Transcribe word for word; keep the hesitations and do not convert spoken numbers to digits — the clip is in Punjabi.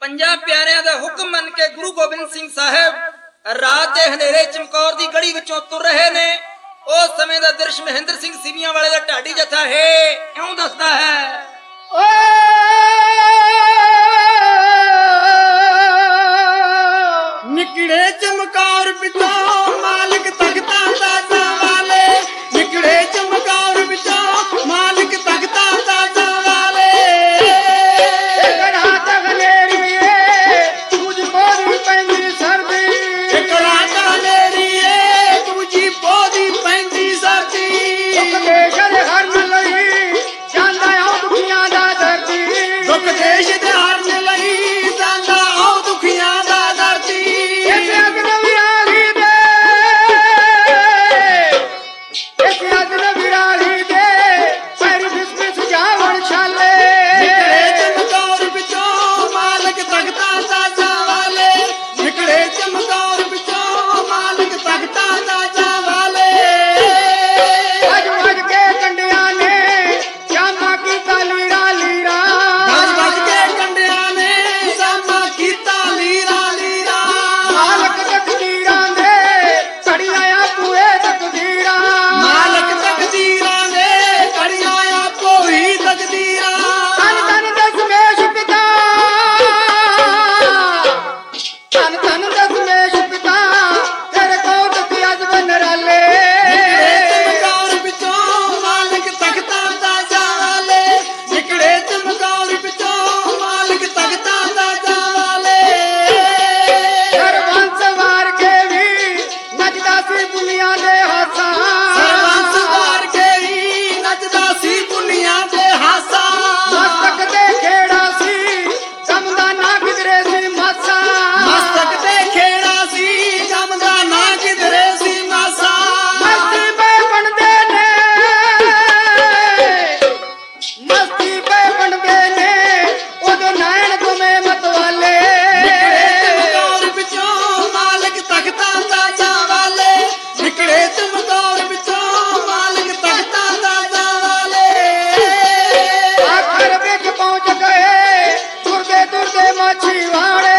ਪੰਜਾਂ ਪਿਆਰਿਆਂ ਦਾ ਹੁਕਮ ਮੰਨ ਕੇ ਗੁਰੂ ਗੋਬਿੰਦ ਸਿੰਘ ਸਾਹਿਬ ਰਾਤ ਦੇ ਹਨੇਰੇ ਚਮਕੌਰ ਦੀ ਗੜੀ ਵਿੱਚੋਂ ਤੁਰ ਰਹੇ ਨੇ। ਉਸ ਸਮੇਂ ਦਾ ਦ੍ਰਿਸ਼ ਮਹਿੰਦਰ ਸਿੰਘ ਸੀਵੀਆਂ ਵਾਲੇ ਦਾ ਢਾਡੀ ਜਥਾ ਹੈ ਕਿਉਂ ਦੱਸਦਾ ਹੈ। ਨਿਕੜੇ ਚਮਕੌਰ ਵਿੱਚੋਂ ਮਾਲਕ ਤਖਤਾਂ ਤਾਜਾਂ ਵਾਲੇ, ਨਿਕੜੇ ਚਮਕੌਰ ਵਿੱਚੋਂ ਮਾਲਕ ਤਖਤਾਂ ਤਾਜਾਂ ਵਾਲੇ। ਇੱਕ ਰਾਤ ਹਨੇਰੀਏ ਦੂਜੀ ਪੋਦੀ ਪੈਂਦੀ ਸਰਦੀ, ਇੱਕ ਰਾਤ ਹਨੇਰੀਏ ਦੂਜੀ ਪੋਦੀ ਪੈਂਦੀ ਸਰਦੀ। ਦੁੱਖ ਦੇਸ਼ ਦੇ ਹਰਨ ਲਈ ਜਾਂਦਾ ਆਉ ਦੁਖੀਆਂ ਦਾ ਦਰਦੀ, ਦੁੱਖ ਦੇਸ਼ ਦੇ ਹਰਨ ਲਈ ਜਾਂਦਾ ਆਉ ਦੁਖੀਆਂ ਦਾ ਦਰਦੀ। ਇਸ ਅਗਨ ਵਿਰਾਲੀ ਦੇ, ਇਸ ਅਗਨ ਵਿਰਾਲੀ ਦੇ ਪੈਰ ਫਿਸ ਫਿਸ ਜਾਵਣ ਛਾਲੇ। ਨਿਕੜੇ ਚਮਕੌਰ ਵਿੱਚੋਂ ਮਾਲਕ ਤਖਤਾਂ ਤਾਜਾਂ ਵਾਲੇ, ਨਿਕੜੇ ਚਮਕੌਰ ਵਿੱਚੋਂ ਮਾਲਕ ਤਖਤਾਂ ਤਾਜਾਂ ਵਾਲੇ। ਅੱਜ ਵੱਜ ਕੇ ਕੰਡਿਆਂ ਨੇ ਸ਼ਾਮਾ ਕੀਤਾ ਲੀਰਾ ਲੀਰਾ, ਵੱਜ ਵੱਜ ਕੇ ਕੰਡਿਆਂ ਨੇ ਸਾਮਾ ਕੀਤਾ ਲੀਰਾ ਲੀਰਾ। ਮਾਲਕ ਤਕਦੀਰਾਂ ਦੇ ਘੜੀ ਆਇਆ ਪੂਰੇ ਤਕਦੀਰਾਂ, ਮਾਲਕ ਤਕਦੀਰਾਂ ਦੇ ਘੜੀ ਆਇਆ ਪੋਹੀ ਤਕਦੀਰਾਂ। ਧੰਨ ਧੰਨ ਦਸਮੇਸ਼ ਪਿਤਾ, ਧੰਨ ਧੰਨ ਦਸਮੇਸ਼ ਪਿਤਾ ਤੇਰੇ ਕੋਟ ਕੀ ਅਜਬ ਨਰਾਲੇ। ਨਿਕੜੇ ਚਮਕੌਰ ਵਿੱਚੋਂ ਮਾਲਕ ਤਖਤਾਂ ਤਾਜਾਂ ਵਾਲੇ, ਨਿਕੜੇ ਚਮਕੌਰ ਵਿੱਚੋਂ ਮਾਲਕ ਤਖਤਾਂ ਤਾਜਾਂ ਵਾਲੇ। ਸਰਬੰਸ ਵਾਰ ਕੇ ਵੀ ਨੱਚਦਾ ਸੀ ਬੁੱਲੀਆਂ ਦੇ ਹਾਸਾ, ਸਰਬੰਸ ਵਾਰ ਕੇ ਹੀ ਨੱਚਦਾ ਸੀ ਬੁੱਲੀਆਂ ਤੇ ਹਾਸਾ। ਮਸਤਕ ਤੇ ਖੇੜਾ ਸੀ ਜਮਦਾ ਨਾ ਕਿਧਰੇ ਸੀ ਮਾਸਾ, ਮਸਤਕ ਤੇ ਖੇੜਾ ਸੀ ਜਮਦਾ ਨਾ ਕਿਧਰੇ ਸੀ ਮਾਸਾ। ਮਸਤੀ ਪੇ ਬਣਦੇ ਨੇ, ਮਸਤੀ ਪੇ ਬਣਦੇ ਨੇ ਉਹਦੇ ਨੈਣ ਤੁਮੇ ਮਤਵਾਲੇ। ਨਿਕੜੇ ਚਮਕੌਰ ਵਿੱਚੋਂ ਮਾਲਕ ਤਖਤਾਂ ਤਾਜਾਂ ਵਾਲੇ, ਨਿਕੜੇ ਚਮਕੌਰ ਵਿੱਚੋਂ ਮਾਲਕ ਤਖਤਾਂ ਤਾਜਾਂ ਵਾਲੇ। ਆਖਰ ਵਿੱਚ ਪਹੁੰਚ ਗਏ ਤੁਰਦੇ ਤੁਰਦੇ ਮਾਛੀ ਵਾੜੇ,